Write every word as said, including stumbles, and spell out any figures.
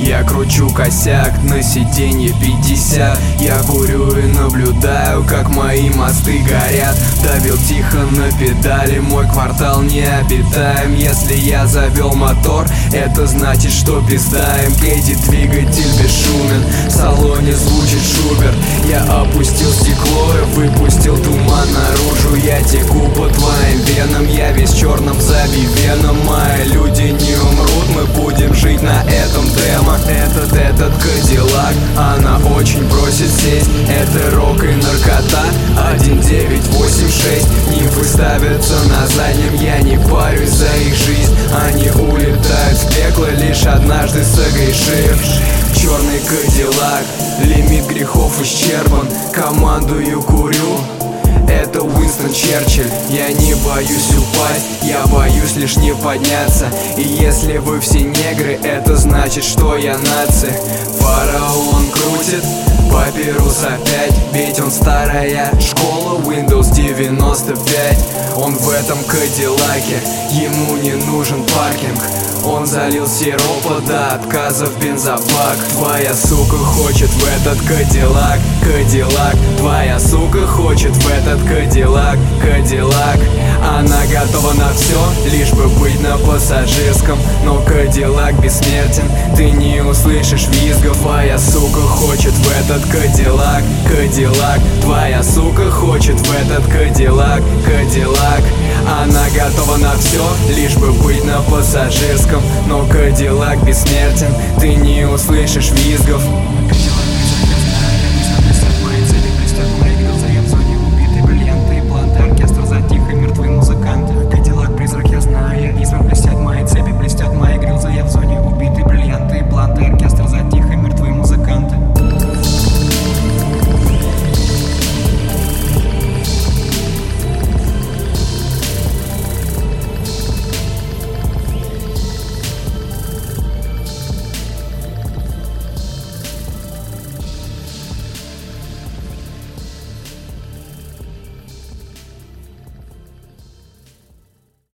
Я кручу косяк на сиденье пятьдесят. Я курю и наблюдаю, как мои мосты горят. Давил тихо на педали, мой квартал не обитаем. Если я завел мотор, это значит, что пиздаем. Кэдди, двигатель бесшумен, в салоне звучит Шуберт. Я опустил стекло и выпустил туман наружу. Я теку по твоим венам, я весь черным забивеном. Мои люди не умрут, мы будем жить на этом демо. Этот, этот Кадиллак, она очень просит сесть. Это рок и наркота, один девять восемь шесть. Нимфы ставятся на заднем, я не парюсь за их жизнь. Они улетают в пекло, лишь однажды согрешив. Черный Кадиллак, лимит грехов исчерпан. Командую, курю, это Уинстон Черчилль. Я не боюсь упасть, я боюсь лишь не подняться. И если вы все негры, это значит, что я нация. Фараон крутит папирус опять, ведь он старая школа Windows девяносто пять. Он в этом Кадиллаке, ему не нужен паркинг. Он залил сиропа до отказа в бензобак. Твоя сука хочет в этот Кадиллак, Кадиллак. Твоя сука хочет в этот Кадиллак, Кадиллак. Она готова на все, лишь бы быть на пассажирском. Но Кадиллак бессмертен, ты не услышишь визгов. Твоя сука хочет в этот Кадиллак, Кадиллак. Твоя сука хочет в этот Кадиллак, Кадиллак. Она готова на все, лишь бы быть на пассажирском. Но Кадиллак бессмертен, ты не услышишь визгов.